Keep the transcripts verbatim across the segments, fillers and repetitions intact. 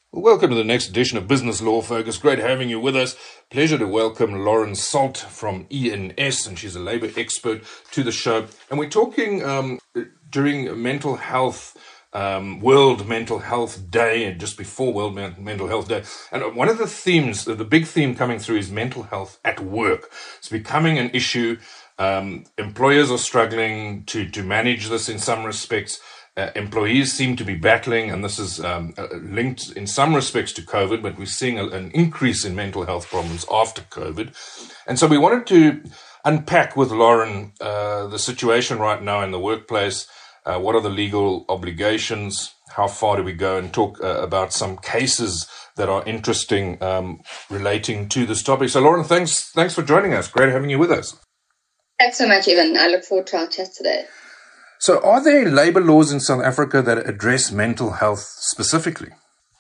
Welcome to the next edition of Business Law Focus. Great having you with us. Pleasure to welcome Lauren Salt from E N S, and she's a labour expert, to the show. And we're talking um, during Mental Health, um, World Mental Health Day, and just before World Men- Mental Health Day. And one of the themes, the big theme coming through is mental health at work. It's becoming an issue. Um, employers are struggling to, to manage this in some respects. Uh, employees seem to be battling, and this is um, uh, linked in some respects to COVID, but we're seeing a, an increase in mental health problems after COVID. And so we wanted to unpack with Lauren uh, the situation right now in the workplace. Uh, what are the legal obligations? How far do we go? And talk uh, about some cases that are interesting um, relating to this topic. So Lauren, thanks, thanks for joining us. Great having you with us. Thanks so much, Evan. I look forward to our chat today. So are there labour laws in South Africa that address mental health specifically?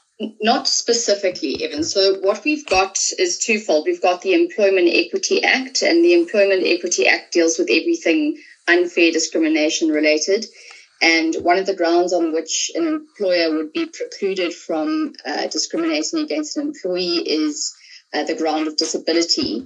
Not specifically, Evan. So what we've got is twofold. We've got the Employment Equity Act, and the Employment Equity Act deals with everything unfair discrimination related. And one of the grounds on which an employer would be precluded from uh, discriminating against an employee is uh, the ground of disability.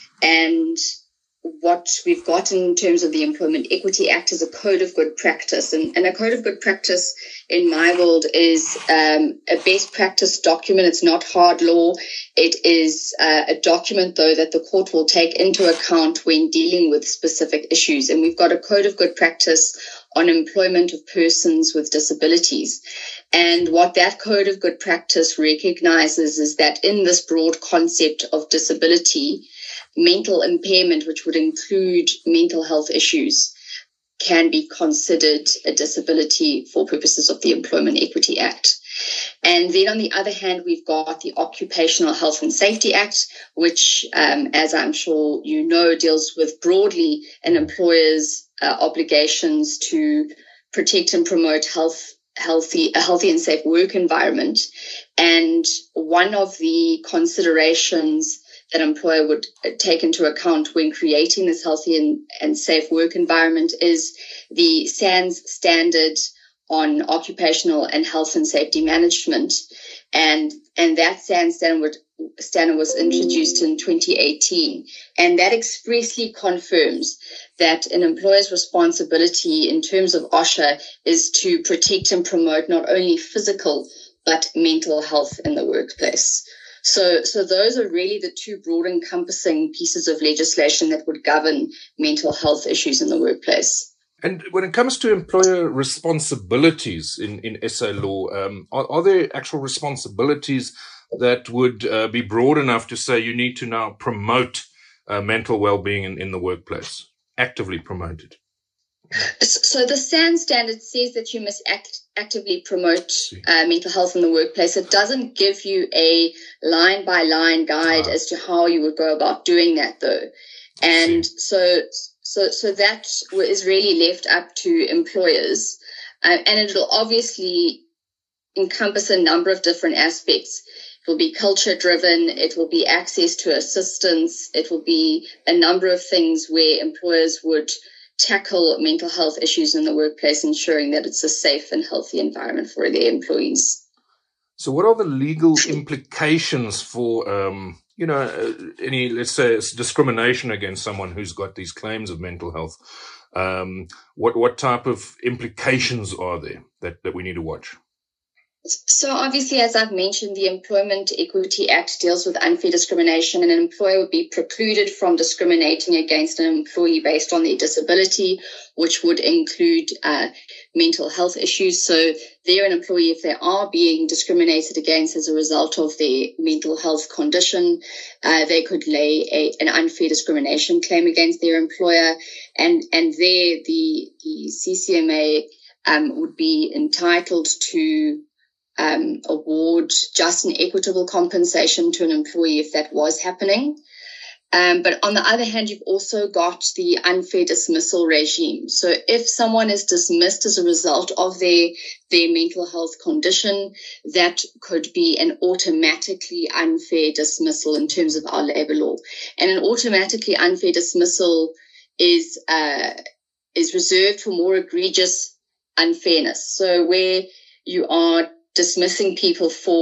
And what we've got in terms of the Employment Equity Act is a code of good practice. And, and a code of good practice in my world is um, a best practice document. It's not hard law. It is uh, a document, though, that the court will take into account when dealing with specific issues. And we've got a code of good practice on employment of persons with disabilities. And what that code of good practice recognizes is that in this broad concept of disability, mental impairment, which would include mental health issues, can be considered a disability for purposes of the Employment Equity Act. And then on the other hand, we've got the Occupational Health and Safety Act, which, um, as I'm sure you know, deals with broadly an employer's uh, obligations to protect and promote health, healthy, a healthy and safe work environment. And one of the considerations that employer would take into account when creating this healthy and, and safe work environment is the SANS standard on occupational and health and safety management. And, and that SANS standard, standard was introduced in twenty eighteen. And that expressly confirms that an employer's responsibility in terms of OSHA is to protect and promote not only physical, but mental health in the workplace. So, so those are really the two broad encompassing pieces of legislation that would govern mental health issues in the workplace. And when it comes to employer responsibilities in, in S A law, um, are, are there actual responsibilities that would uh, be broad enough to say you need to now promote uh, mental well-being in, in the workplace, actively promote it? So the SANS standard says that you must act, actively promote uh, mental health in the workplace. It doesn't give you a line-by-line guide ah. as to how you would go about doing that, though. And so, so, so that is really left up to employers, uh, and it'll obviously encompass a number of different aspects. It will be culture-driven. It will be access to assistance. It will be a number of things where employers would tackle mental health issues in the workplace, ensuring that it's a safe and healthy environment for their employees. So what are the legal implications for, um, you know, uh, any, let's say, it's discrimination against someone who's got these claims of mental health? Um, what, what type of implications are there that, that we need to watch? So obviously, as I've mentioned, the Employment Equity Act deals with unfair discrimination, and an employer would be precluded from discriminating against an employee based on their disability, which would include uh, mental health issues. So they're an employee if they are being discriminated against as a result of their mental health condition. Uh, they could lay a, an unfair discrimination claim against their employer, and and there the the C C M A um, would be entitled to Um, award just and equitable compensation to an employee if that was happening. Um, but on the other hand, you've also got the unfair dismissal regime. So if someone is dismissed as a result of their, their mental health condition, that could be an automatically unfair dismissal in terms of our labor law. And an automatically unfair dismissal is, uh, is reserved for more egregious unfairness. So where you are dismissing people for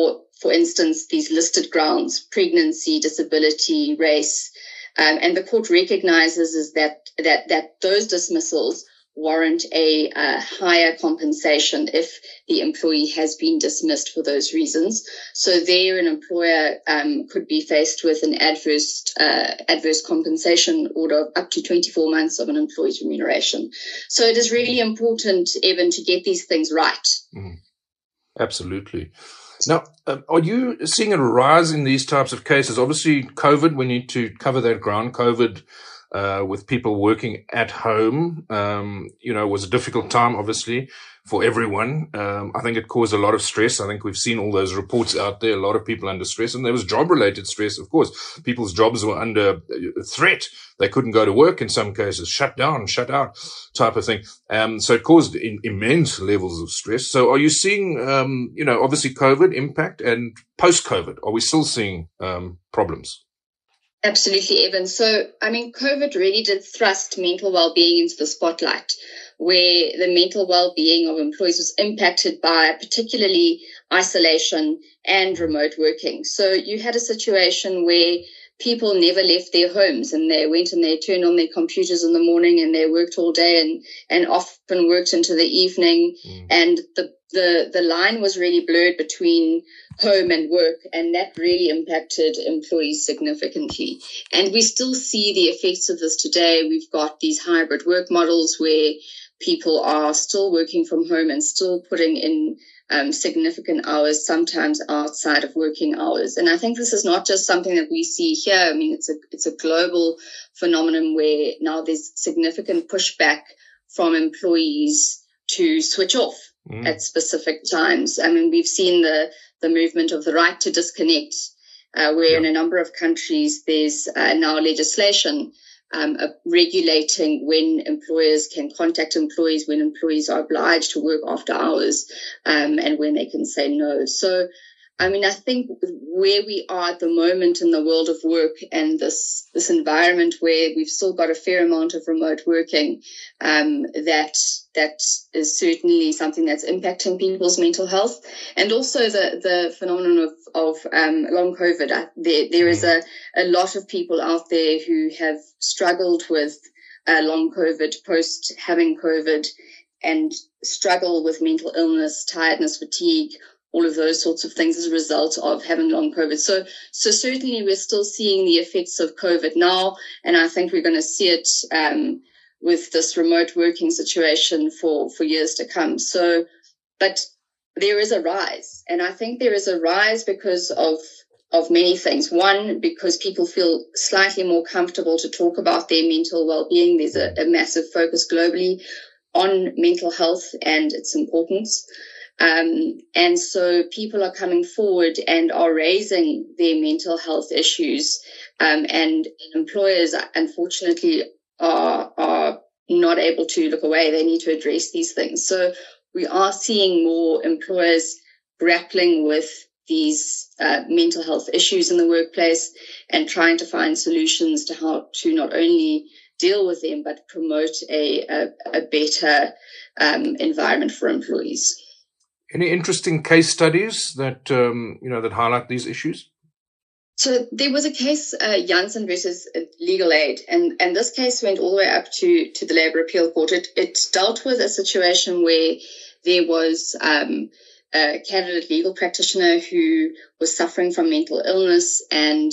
for instance, these listed grounds, pregnancy, disability, race. Um, and the court recognizes is that, that, that those dismissals warrant a uh, higher compensation if the employee has been dismissed for those reasons. So there an employer um, could be faced with an adverse uh, adverse compensation order of up to twenty-four months of an employee's remuneration. So it is really important, Evan, to get these things right. Mm. Absolutely. Now, uh, are you seeing a rise in these types of cases? Obviously, COVID, we need to cover that ground. COVID Uh, with people working at home, um, you know, was a difficult time, obviously, for everyone. Um, I think it caused a lot of stress. I think we've seen all those reports out there, a lot of people under stress. And there was job-related stress, of course. People's jobs were under threat. They couldn't go to work in some cases, shut down, shut out type of thing. Um, so it caused in, immense levels of stress. So are you seeing, um, you know, obviously COVID impact, and post-COVID, are we still seeing um, problems? Absolutely, Evan. So, I mean, COVID really did thrust mental well-being into the spotlight, where the mental well-being of employees was impacted by particularly isolation and remote working. So you had a situation where people never left their homes, and they went and they turned on their computers in the morning and they worked all day and, and often worked into the evening. Mm. And the, the, the line was really blurred between home and work, and that really impacted employees significantly. And we still see the effects of this today. We've got these hybrid work models where people are still working from home and still putting in um, significant hours, sometimes outside of working hours. And I think this is not just something that we see here. I mean, it's a it's a global phenomenon where now there's significant pushback from employees to switch off mm. at specific times. I mean, we've seen the the movement of the right to disconnect, uh, where yeah. in a number of countries there's uh, now legislation um, uh, regulating when employers can contact employees, when employees are obliged to work after hours, um, and when they can say no. So, I mean, I think where we are at the moment in the world of work and this this environment where we've still got a fair amount of remote working, um, that that is certainly something that's impacting people's mental health. And also the, the phenomenon of, of um, long COVID. I, there, there is a, a lot of people out there who have struggled with uh, long COVID, post having COVID, and struggle with mental illness, tiredness, fatigue, all of those sorts of things as a result of having long COVID. So, so certainly we're still seeing the effects of COVID now, and I think we're going to see it um, with this remote working situation for, for years to come. So, but there is a rise, and I think there is a rise because of of many things. One, because people feel slightly more comfortable to talk about their mental well-being. There's a, a massive focus globally on mental health and its importance. Um, and so people are coming forward and are raising their mental health issues, um, and employers, unfortunately, are, are not able to look away. They need to address these things. So we are seeing more employers grappling with these uh, mental health issues in the workplace and trying to find solutions to how to not only deal with them, but promote a, a, a better um, environment for employees. Any interesting case studies that, um, you know, that highlight these issues? So there was a case, uh, Janssen versus Legal Aid, and, and this case went all the way up to, to the Labour Appeal Court. It, it dealt with a situation where there was um, a candidate legal practitioner who was suffering from mental illness, and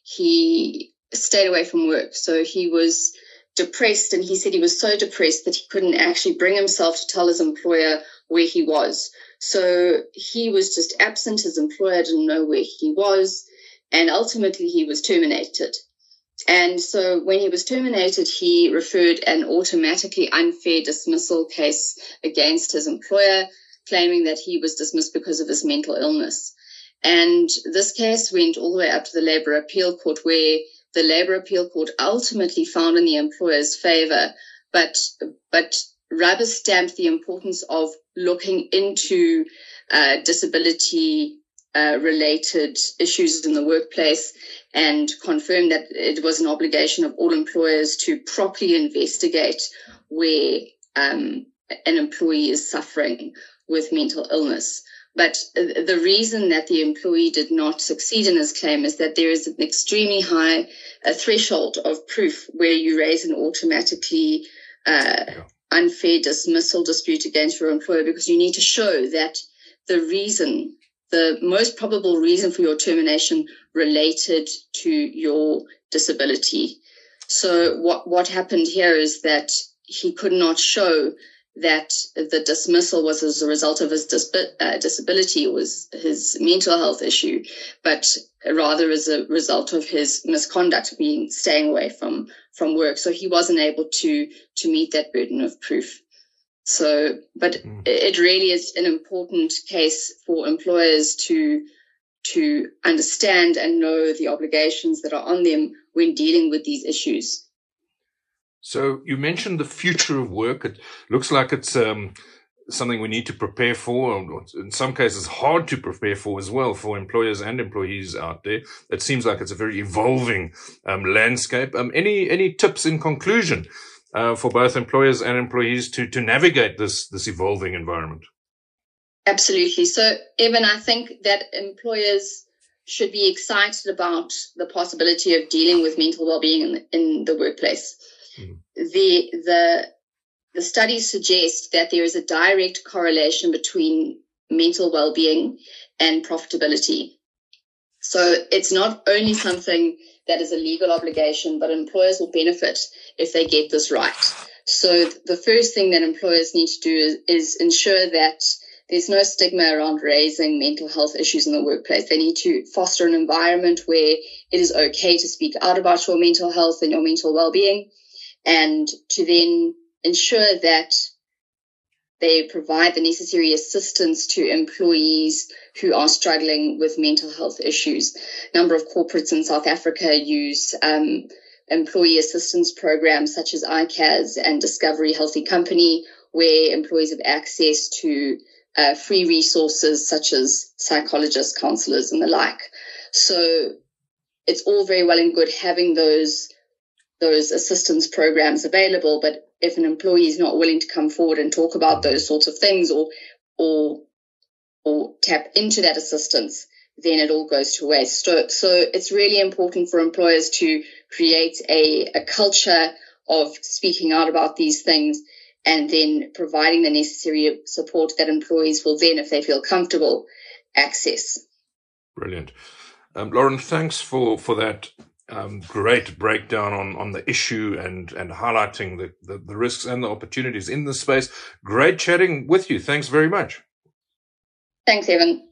he stayed away from work. So he was depressed, and he said he was so depressed that he couldn't actually bring himself to tell his employer where he was. So he was just absent. His employer didn't know where he was, and ultimately he was terminated. And so when he was terminated, he referred an automatically unfair dismissal case against his employer, claiming that he was dismissed because of his mental illness. And this case went all the way up to the Labour Appeal Court, where the Labour Appeal Court ultimately found in the employer's favour, but but rubber stamped the importance of looking into uh, disability uh, related issues in the workplace, and confirmed that it was an obligation of all employers to properly investigate where um, an employee is suffering with mental illness. But the reason that the employee did not succeed in his claim is that there is an extremely high uh, threshold of proof where you raise an automatically uh, yeah. unfair dismissal dispute against your employer, because you need to show that the reason, the most probable reason for your termination related to your disability. So what, what happened here is that he could not show that the dismissal was as a result of his dis- uh, disability, or was his mental health issue, but rather as a result of his misconduct, being staying away from, from work. So he wasn't able to, to meet that burden of proof. So, but mm. it really is an important case for employers to, to understand and know the obligations that are on them when dealing with these issues. So you mentioned the future of work. It looks like it's um, something we need to prepare for, or in some cases hard to prepare for as well, for employers and employees out there. It seems like it's a very evolving um, landscape. Um, any any tips in conclusion uh, for both employers and employees to to navigate this this evolving environment? Absolutely. So, Evan, I think that employers should be excited about the possibility of dealing with mental well-being in the, in the workplace. The, the, the studies suggest that there is a direct correlation between mental well-being and profitability. So it's not only something that is a legal obligation, but employers will benefit if they get this right. So the first thing that employers need to do is, is ensure that there's no stigma around raising mental health issues in the workplace. They need to foster an environment where it is okay to speak out about your mental health and your mental well-being, and to then ensure that they provide the necessary assistance to employees who are struggling with mental health issues. A number of corporates in South Africa use um, employee assistance programs such as I C A S and Discovery Healthy Company, where employees have access to uh, free resources such as psychologists, counselors, and the like. So it's all very well and good having those those assistance programs available, but if an employee is not willing to come forward and talk about those sorts of things, or or or tap into that assistance, then it all goes to waste. So, so it's really important for employers to create a, a culture of speaking out about these things, and then providing the necessary support that employees will then, if they feel comfortable, access. Brilliant. Um, Lauren, thanks for, for that Um, great breakdown on, on the issue and, and highlighting the, the, the risks and the opportunities in this space. Great chatting with you. Thanks very much. Thanks, Evan.